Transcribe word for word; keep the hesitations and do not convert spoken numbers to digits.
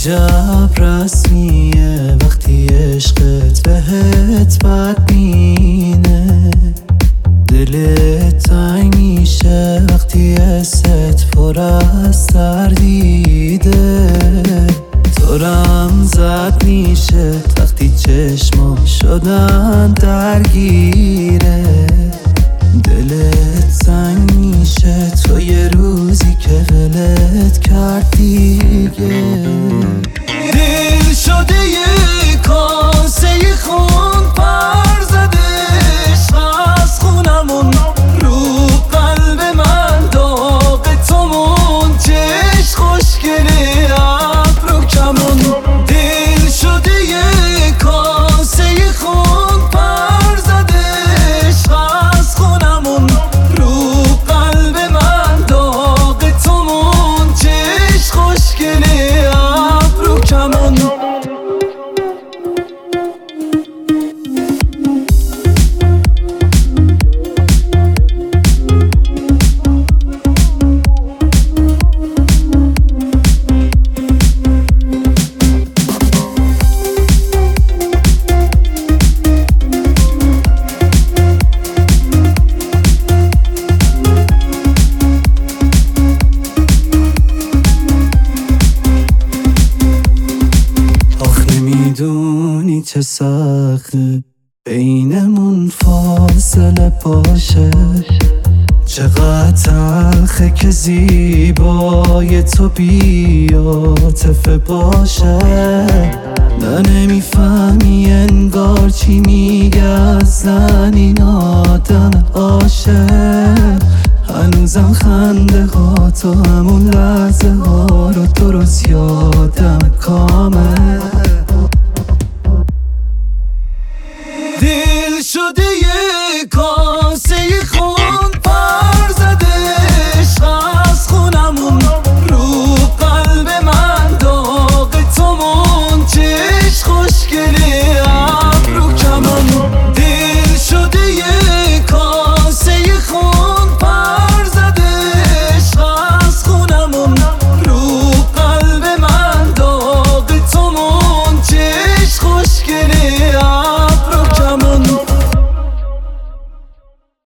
عجب رسمیه وقتی عشقت بهت بد مینه، دلت تنگ میشه وقتی حست پر از تردیده، دورم زد میشه وقتی چشمام شدن درگیره، دلت تنگ میشه تو یه روزی که ولت کرد دیگه. دل شده یه کاسه خون پر زدش از خونمون، رو قلب من داغ تومون، چش خوشگله ابرو کمون. دل شده یه کاسه خون پر زدش از خونمون، رو قلب من داغ تومون، چش خوشگله ابرو کمون. میدونی چه سخته بینمون فاصله باشه، چقدر تلخه که زیبای تو بی‌عاطفه باشه. نه نمیفهمی انگار چی میگه اصلا این آدم عاشق، هنوزم خنده ها تو همون لحظه ها رو درست یادم کامل. دل شده